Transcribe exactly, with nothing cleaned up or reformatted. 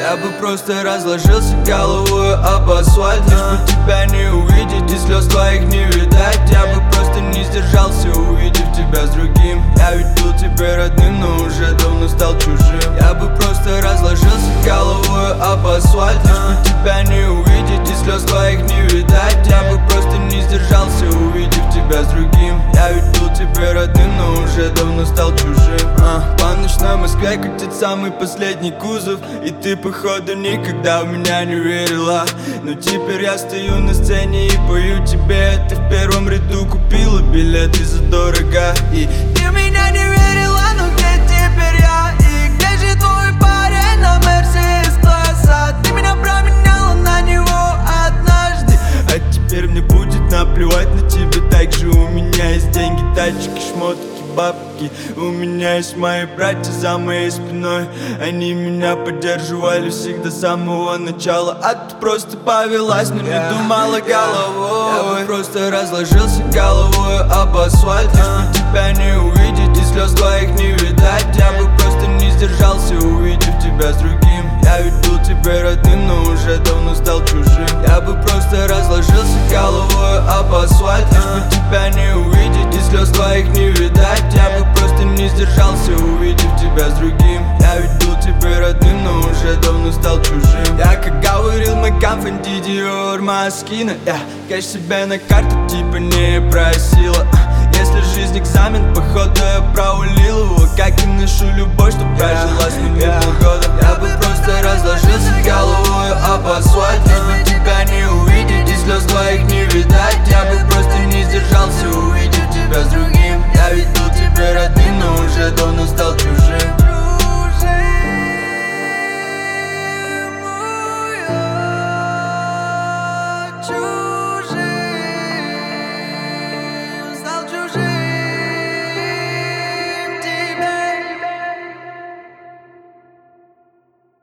Я бы просто разложился головой об асфальт, лишь бы тебя не увидеть и слез твоих не видать. Я бы просто не сдержался, увидев тебя с другим. Я ведь был тебе родным, но уже давно стал чужим. Я бы просто разложился головой об асфальт, лишь бы тебя не увидеть и слез твоих не видать. Я бы просто не сдержался, увидев тебя с другим. Я ведь был тебе родным, но уже давно стал чужим. а, По ночной Москве катит самый последний кузов, и ты походу никогда в меня не верила. Но теперь я стою на сцене и пою тебе. Ты в первом ряду купила билеты задорого, и ты в меня не верила, но где теперь я? И где же твой парень на Мерседес класса? Ты меня променяла на него однажды, а теперь мне будет наплевать на тебя. Так же у меня есть деньги, тачки, шмотки, бабки. У меня есть мои братья за моей спиной. Они меня поддерживали всегда с самого начала. А ты просто повелась, но не думала головой. Я бы просто разложился головой об асфальт, лишь бы тебя не увидеть и слез твоих не видать. Я бы просто не сдержался, увидев тебя с другим. Я ведь был тебе родным, но уже давно стал чужим. Я бы просто разложился головой об асфальт, лишь бы тебя не увидеть и слез твоих не видать. Я бы просто не сдержался, увидев тебя с другим. Я ведь был тебе родным, но уже давно стал чужим. Я как говорил мой конфанди Диор Маскина, я кэш себе на карту типа не просила. Если жизнь экзамен, походу я провалил его. Как и нашу любовь, что прожилась мне полгода. Я бы просто